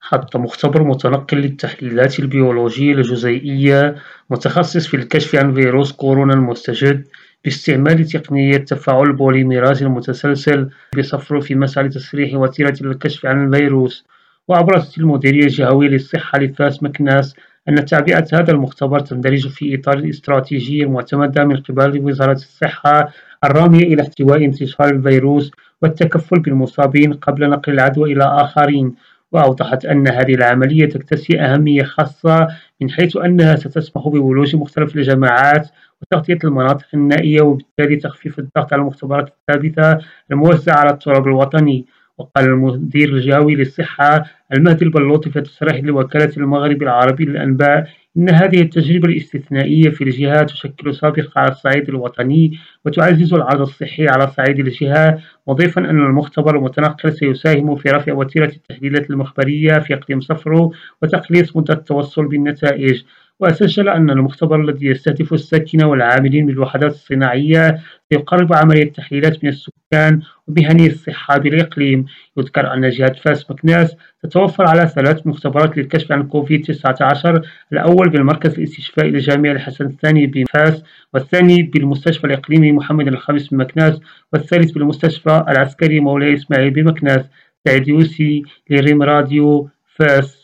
حتى مختبر متنقل للتحليلات البيولوجية الجزيئية متخصص في الكشف عن فيروس كورونا المستجد باستعمال تقنية تفاعل البوليميراز المتسلسل بصفر في مسألة تسريح وتيرة للكشف عن الفيروس. وأبرزت المديرية الجهوية للصحة لفاس مكناس أن تعبئة هذا المختبر تندرج في إطار الاستراتيجية المعتمدة من قبل وزارة الصحة الرامية إلى احتواء انتشار الفيروس والتكفل بالمصابين قبل نقل العدوى إلى آخرين. وأوضحت أن هذه العملية تكتسي أهمية خاصة من حيث أنها ستسمح بولوج مختلف الجماعات وتغطية المناطق النائية وبالتالي تخفيف الضغط على المختبرات الثابتة الموزعة على التراب الوطني. وقال المدير الجهوي للصحة المهدي البلوطي في تصريح لوكالة المغرب العربي للأنباء إن هذه التجربة الاستثنائية في الجهة تشكل سابقة على الصعيد الوطني وتعزز العرض الصحي على صعيد الجهة، مضيفا أن المختبر المتنقل سيساهم في رفع وتيرة التحليلات المخبرية في إقليم صفرو وتقليص مدة التوصل بالنتائج. وسجل أن المختبر الذي يستهدف الساكنة والعاملين بالوحدات الصناعية سيقرب عملية التحليلات من السكان ومهني الصحة بالإقليم. يذكر أن جهة فاس مكناس تتوفر على 3 مختبرات للكشف عن كوفيد 19، الأول بالمركز الاستشفائي الجامعي الحسن الثاني بفاس، والثاني بالمستشفى الإقليمي محمد الخامس بمكناس، والثالث بالمستشفى العسكري مولاي إسماعيل بمكناس. سعيد يوسي لريم راديو فاس.